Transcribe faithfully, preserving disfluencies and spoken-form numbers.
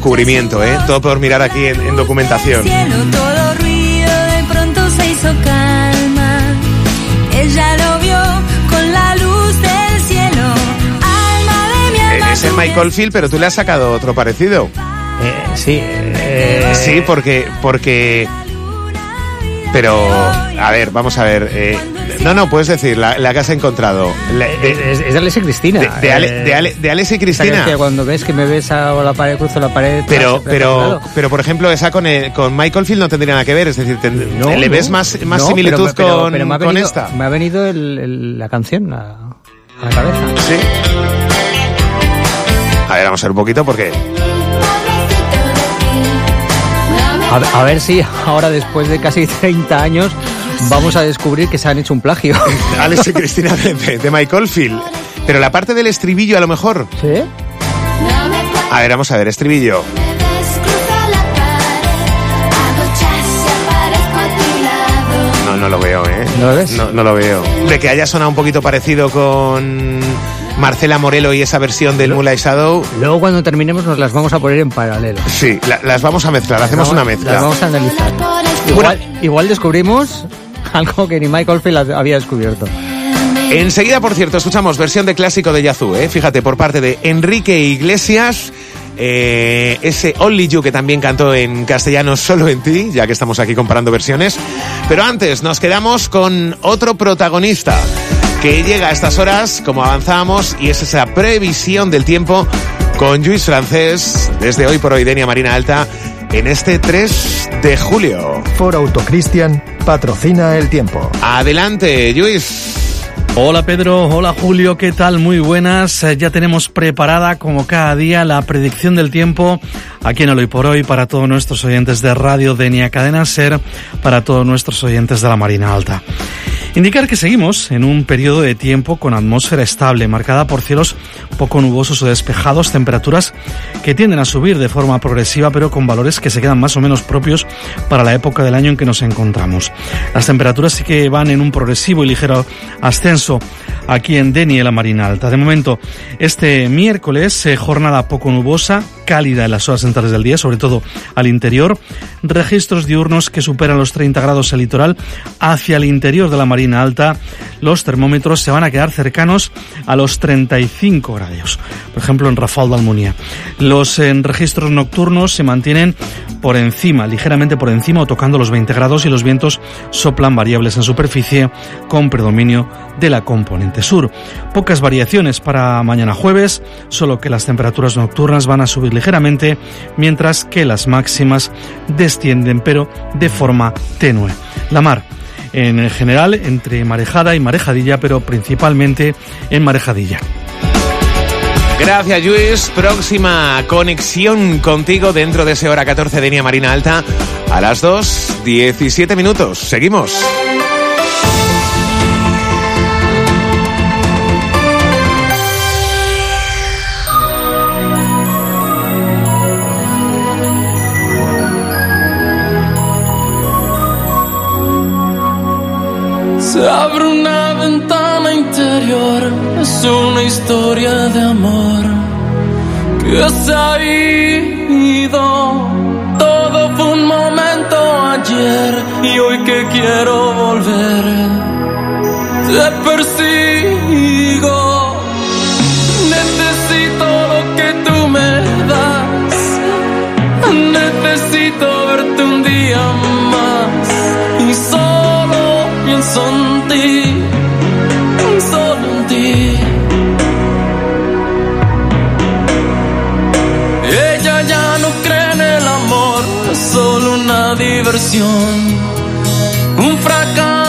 descubrimiento, ¿eh? Todo por mirar aquí en, en documentación. Cielo, todo ruido de pronto se hizo calma. Ella lo vio con la luz del cielo. Alma de mi alma. Es el Michael Field, pero tú le has sacado otro parecido. Eh, sí. Eh... Sí, porque... porque... Pero, a ver, vamos a ver. Eh, no, no, puedes decir la, la que has encontrado. La, de, es, es de Alex y Cristina. De, de, Ale, de, Ale, de Alex y Cristina. Que cuando ves que me besa o la pared, cruzo la pared. Pero, pero, pero por ejemplo, esa con, el, con Michael Field no tendría nada que ver. Es decir, ten, no, ¿le no, ves más, más no, similitud pero, pero, con, pero me con venido, esta? Me ha venido el, el, la canción a, a la cabeza. Sí. A ver, vamos a ver un poquito porque... A, a ver si ahora, después de casi treinta años, vamos a descubrir que se han hecho un plagio. Alex y Cristina de, de Michael Field. Pero la parte del estribillo, a lo mejor. ¿Sí? A ver, vamos a ver, estribillo. No, no lo veo, ¿eh? ¿No lo ves? No, no lo veo. De que haya sonado un poquito parecido con Marcela Morelo y esa versión del Moonlight Shadow. Luego, cuando terminemos, nos las vamos a poner en paralelo. Sí, la, las vamos a mezclar, hacemos vamos, una mezcla. Las vamos a analizar. Igual, bueno, igual descubrimos algo que ni Michael Field había descubierto. Enseguida, por cierto, escuchamos versión de clásico de Yazoo, ¿eh? Fíjate, por parte de Enrique Iglesias, eh, ese Only You que también cantó en castellano Solo en Ti, ya que estamos aquí comparando versiones. Pero antes nos quedamos con otro protagonista que llega a estas horas, como avanzábamos, y es esa previsión del tiempo con Lluís Francés, desde Hoy por Hoy Denia Marina Alta, en este tres de julio. Ford Autocristian patrocina el tiempo. Adelante, Lluís. Hola Pedro, hola Julio, ¿qué tal? Muy buenas. Eh, ya tenemos preparada, como cada día, la predicción del tiempo aquí en el Hoy por Hoy para todos nuestros oyentes de Radio Denia Cadena Ser, para todos nuestros oyentes de la Marina Alta. Indicar que seguimos en un periodo de tiempo con atmósfera estable, marcada por cielos poco nubosos o despejados, temperaturas que tienden a subir de forma progresiva, pero con valores que se quedan más o menos propios para la época del año en que nos encontramos. Las temperaturas sí que van en un progresivo y ligero ascenso aquí en Denia y la Marina Alta. De momento, este miércoles, eh, jornada poco nubosa, cálida en las horas centrales del día, sobre todo al interior. Registros diurnos que superan los treinta grados el litoral. Hacia el interior de la Marina Alta, los termómetros se van a quedar cercanos a los treinta y cinco grados. Por ejemplo, en Rafal de Almunia. Los eh, registros nocturnos se mantienen por encima, ligeramente por encima, o tocando los veinte grados, y los vientos soplan variables en superficie con predominio de la componente sur. Pocas variaciones para mañana jueves, solo que las temperaturas nocturnas van a subir ligeramente, mientras que las máximas descienden, pero de forma tenue. La mar, en general, entre marejada y marejadilla, pero principalmente en marejadilla. Gracias, Lluís. Próxima conexión contigo dentro de ese hora catorce de Denia Marina Alta a las dos, diecisiete minutos. Seguimos. Se abre una ventana interior, es una historia de amor que se ha ido. Todo fue un momento ayer y hoy que quiero volver, te persigo. Necesito lo que tú me das, necesito verte un día más y solo pienso en ti, solo en ti. Ella ya no cree en el amor, es solo una diversión, un fracaso.